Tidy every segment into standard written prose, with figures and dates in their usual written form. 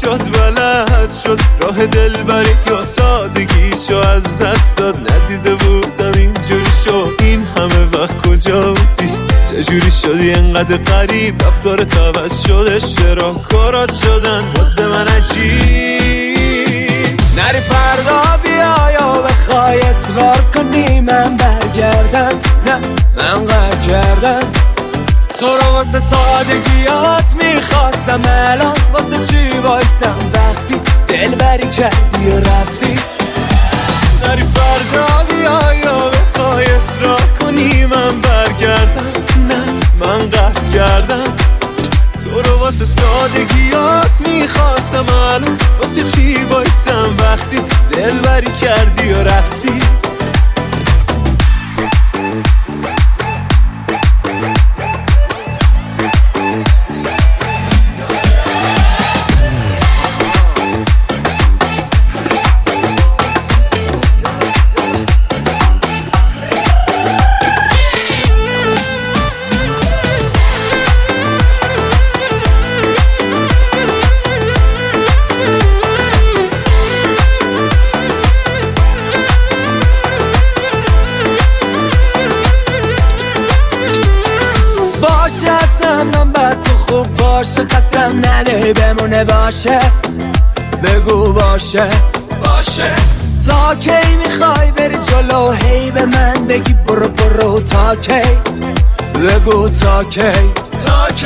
شد بلد شد راه دلبری یا سادگیشو از دست داد. ندیده بودم اینجوری شد این همه وقت کجا بودی؟ چجوری شدی انقدر غریب؟ رفتارت عوض شده چرا کارات شدن واسه من عجیب؟ نری فردا بیا یا بخوای اصرار کنی من برگردم. نه من قهر کردم تو رو واسه سادگیات میخواستم. الان واسه چی وایستم وقتی دلبری کردی و رفتی؟ نری فردا بیا یا بخوای اصرار کنی من برگردم. نه من قهر کردم تو رو واسه سادگیات میخواستم. الان واسه چی وایستم وقتی دلبری کردی و رفتی؟ من بد تو خوب باشه قسم نده بمونه باشه. بگو باشه باشه تا کی میخوای بری جلو هی به من بگی برو برو تا کی؟ بگو تا کی تا کی؟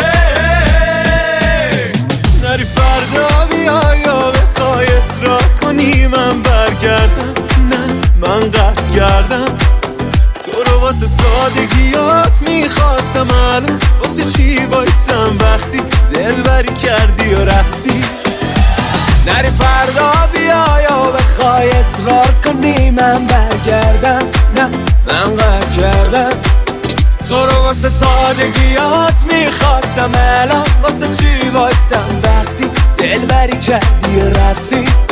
نری فردا بیا یا بخوای اصرار کنی من برگردم. نه من قهر کردم تو رو واسه سادگیات میخواستم. الان واسه چی وایستم وقتی دلبری کردی و رفتی؟ نری فردا بیا یا بخوای اصرار کنی من برگردم. نه من قهر کردم تو رو واسه سادگیات میخواستم. الان واسه چی وایستم وقتی دلبری کردی و رفتی؟